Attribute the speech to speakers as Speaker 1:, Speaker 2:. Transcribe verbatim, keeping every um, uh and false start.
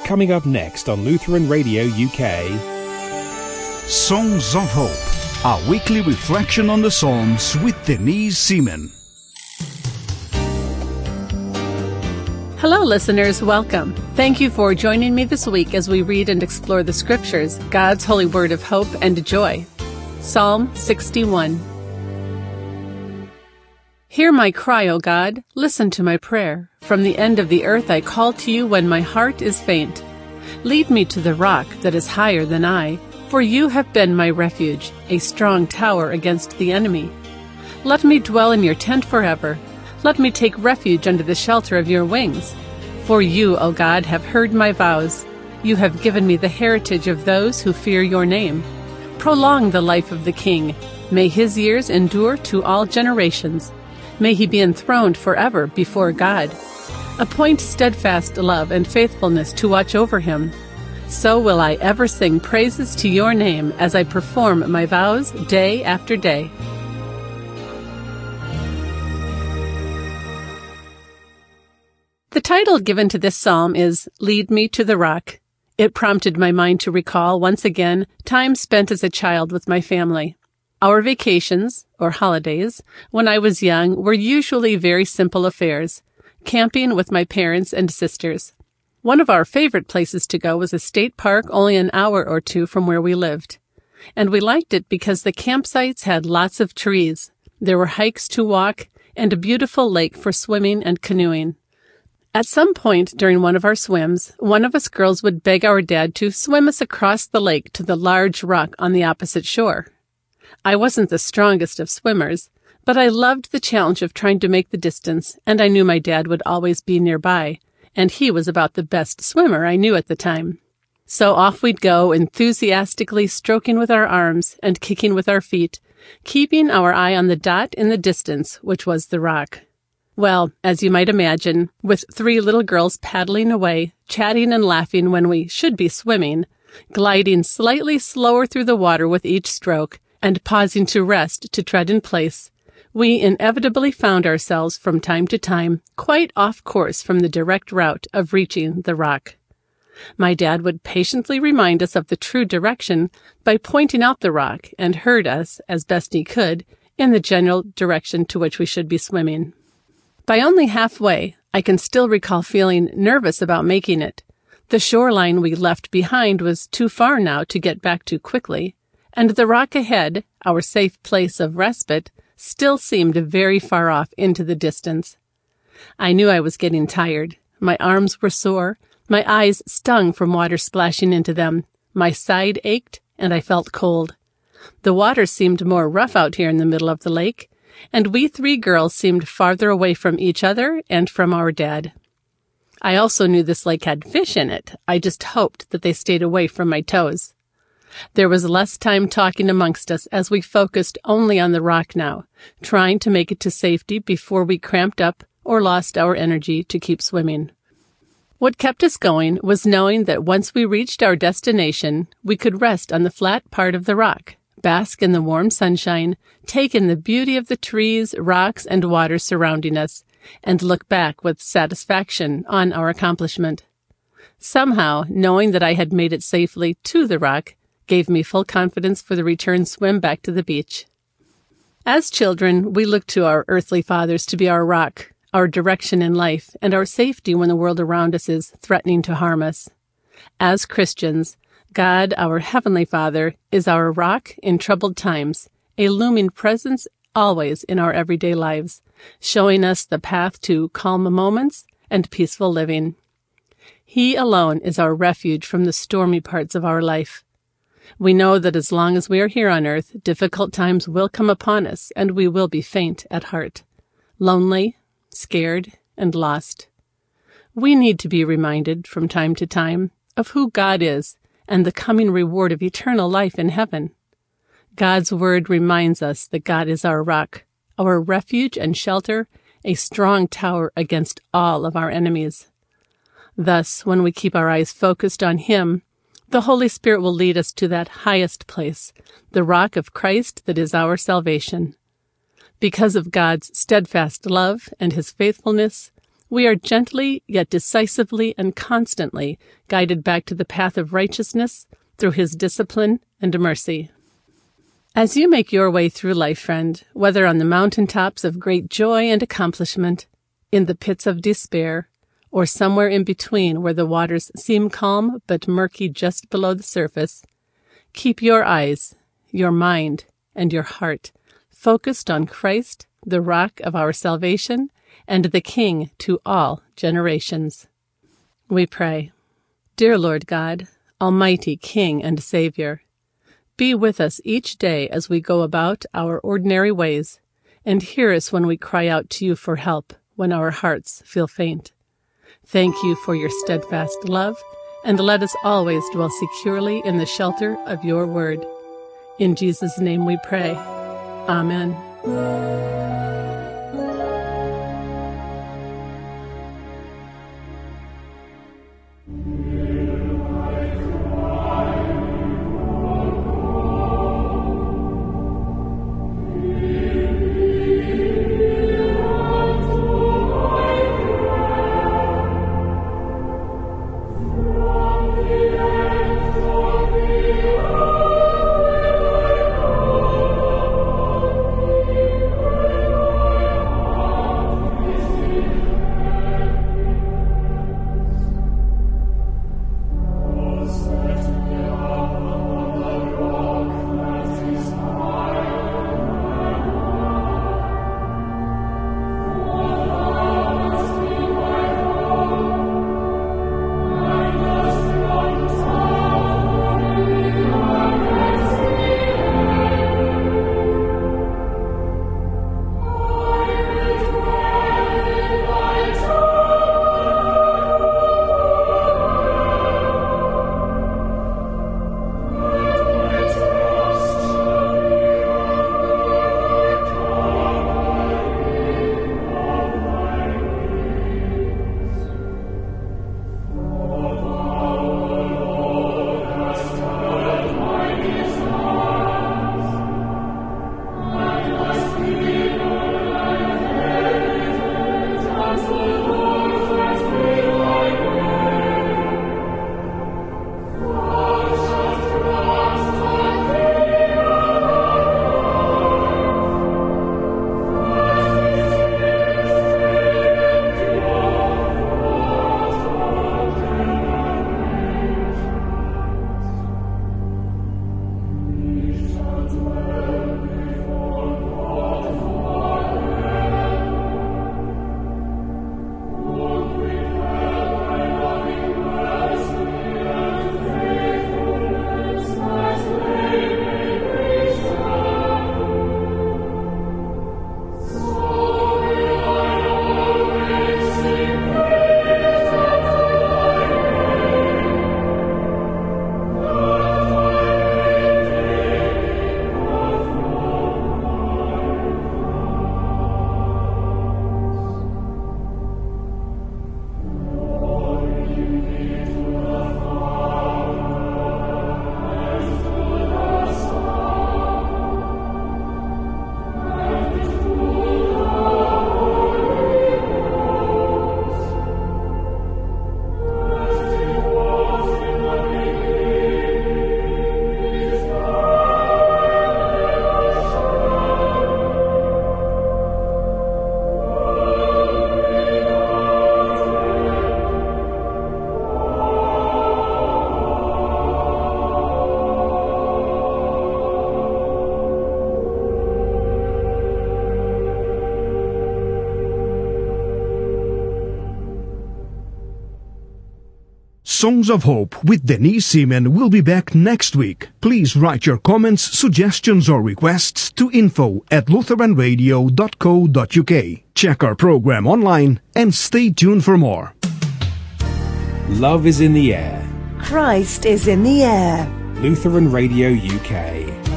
Speaker 1: coming up next on Lutheran Radio U K.
Speaker 2: Songs of Hope, our weekly reflection on the Psalms with Denise Seaman.
Speaker 3: Hello, listeners. Welcome. Thank you for joining me this week as we read and explore the Scriptures, God's holy word of hope and joy. Psalm sixty-one. Hear my cry, O God. Listen to my prayer. From the end of the earth I call to you when my heart is faint. Lead me to the rock that is higher than I, for you have been my refuge, a strong tower against the enemy. Let me dwell in your tent forever. Let me take refuge under the shelter of your wings. For you, O God, have heard my vows. You have given me the heritage of those who fear your name. Prolong the life of the king. May his years endure to all generations. May he be enthroned forever before God. Appoint steadfast love and faithfulness to watch over him. So will I ever sing praises to your name as I perform my vows day after day. The title given to this psalm is Lead Me to the Rock. It prompted my mind to recall, once again, time spent as a child with my family. Our vacations, or holidays, when I was young, were usually very simple affairs, camping with my parents and sisters. One of our favorite places to go was a state park only an hour or two from where we lived. And we liked it because the campsites had lots of trees. There were hikes to walk and a beautiful lake for swimming and canoeing. At some point during one of our swims, one of us girls would beg our dad to swim us across the lake to the large rock on the opposite shore. I wasn't the strongest of swimmers, but I loved the challenge of trying to make the distance, and I knew my dad would always be nearby, and he was about the best swimmer I knew at the time. So off we'd go, enthusiastically stroking with our arms and kicking with our feet, keeping our eye on the dot in the distance, which was the rock. Well, as you might imagine, with three little girls paddling away, chatting and laughing when we should be swimming, gliding slightly slower through the water with each stroke, and pausing to rest to tread in place, we inevitably found ourselves from time to time quite off course from the direct route of reaching the rock. My dad would patiently remind us of the true direction by pointing out the rock and herd us, as best he could, in the general direction to which we should be swimming. By only halfway, I can still recall feeling nervous about making it. The shoreline we left behind was too far now to get back to quickly, and the rock ahead, our safe place of respite, still seemed very far off into the distance. I knew I was getting tired. My arms were sore, my eyes stung from water splashing into them, my side ached, and I felt cold. The water seemed more rough out here in the middle of the lake, and we three girls seemed farther away from each other and from our dad. I also knew this lake had fish in it. I just hoped that they stayed away from my toes. There was less time talking amongst us as we focused only on the rock now, trying to make it to safety before we cramped up or lost our energy to keep swimming. What kept us going was knowing that once we reached our destination, we could rest on the flat part of the rock, bask in the warm sunshine, take in the beauty of the trees, rocks, and water surrounding us, and look back with satisfaction on our accomplishment. Somehow, knowing that I had made it safely to the rock gave me full confidence for the return swim back to the beach. As children, we look to our earthly fathers to be our rock, our direction in life, and our safety when the world around us is threatening to harm us. As Christians, God, our Heavenly Father, is our rock in troubled times, a looming presence always in our everyday lives, showing us the path to calm moments and peaceful living. He alone is our refuge from the stormy parts of our life. We know that as long as we are here on earth, difficult times will come upon us, and we will be faint at heart, lonely, scared, and lost. We need to be reminded from time to time of who God is and the coming reward of eternal life in heaven. God's word reminds us that God is our rock, our refuge and shelter, a strong tower against all of our enemies. Thus, when we keep our eyes focused on Him, the Holy Spirit will lead us to that highest place, the rock of Christ that is our salvation. Because of God's steadfast love and His faithfulness, we are gently yet decisively and constantly guided back to the path of righteousness through his discipline and mercy. As you make your way through life, friend, whether on the mountaintops of great joy and accomplishment, in the pits of despair, or somewhere in between where the waters seem calm but murky just below the surface, keep your eyes, your mind, and your heart focused on Christ, the rock of our salvation, and the King to all generations. We pray. Dear Lord God, Almighty King and Savior, be with us each day as we go about our ordinary ways, and hear us when we cry out to you for help when our hearts feel faint. Thank you for your steadfast love, and let us always dwell securely in the shelter of your word. In Jesus' name we pray. Amen.
Speaker 2: Songs of Hope with Denise Seaman will be back next week. Please write your comments, suggestions, or requests to info at lutheran radio dot co dot uk. Check our program online and stay tuned for more.
Speaker 1: Love is in the air.
Speaker 4: Christ is in the air.
Speaker 1: Lutheran Radio U K.